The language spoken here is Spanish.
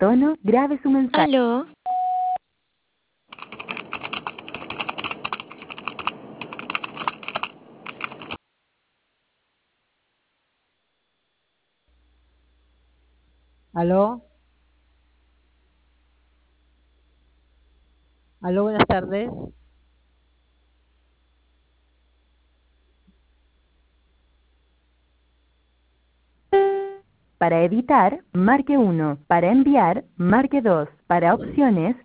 tono, grabe su mensaje. Aló, Aló, aló, buenas tardes. Para editar, marque 1. Para enviar, marque 2. Para opciones,